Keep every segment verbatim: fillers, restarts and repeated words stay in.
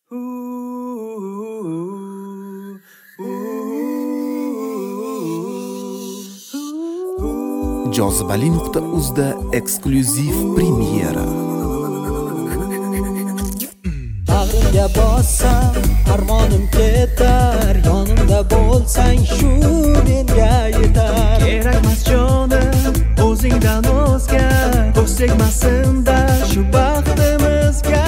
Jozibali nuqta uzda eksklyuziv premyera. Bag'rimga bossam armonim ketar, yonimda bo'lsang shu menga yetar. Kerakmas jonim o'zingdan o'zga, ko'z tegmasin-da shu baxtimizga.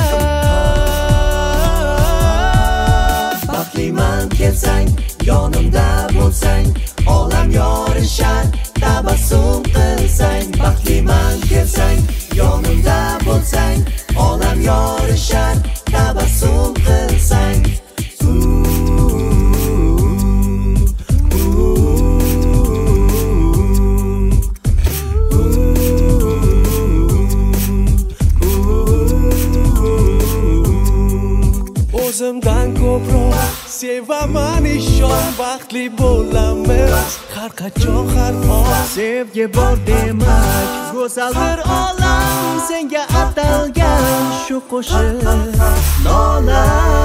Baxtliman kelsang, yonimda bo'lsang, olam yorishar, tabassum qilsang. Baxtliman kelsang, yonimda bo'lsang, olam yorishar, tabassum qilsang. O'zimdan ko'proq sevaman, ishon baxtli bo'lamiz har qachon har hol. Sevgi bor demak go'zaldir olam, senga atalgan shu qo'shiq nola.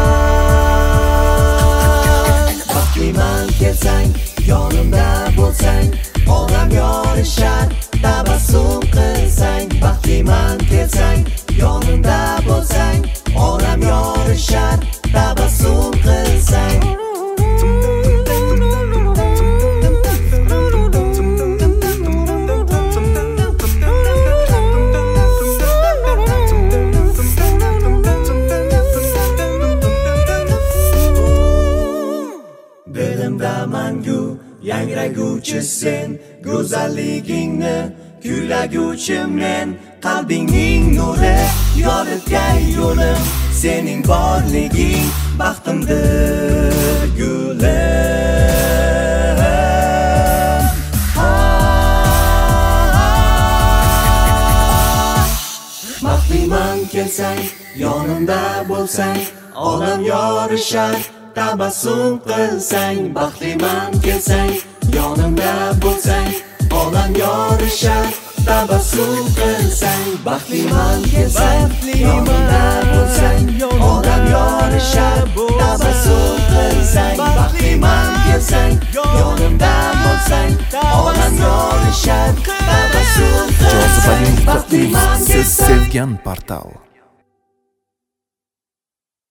Baxtliman kelsang, yonimda bo'lsang, olam yorishar, tabassum qilsang. Baxtliman kelsang, yonimda bo'lsang, olam yorishar, tabassum qilsang. Dilimda mangu yangraguvchi sen, go'zalligingni kuylaguvchi men. Qalbingning nuri yoritgan yo'lim, sening borliging baxtimdir gulim. Baxtliman kelsang, yonimda bo'lsang, olam yorishar, tabassum qilsang. Baxtliman kelsang, yonimda bo'lsang, olam yorishar, tabassum qilsang. Baxtliman kelsang, yonimda bo'lsang, olam yorishar, tabassum qilsang. Baxtliman kelsang, yonimda bo'lsang, olam yorishar, tabassum qilsang. Jozibali nuqta uz, siz sevgan portal.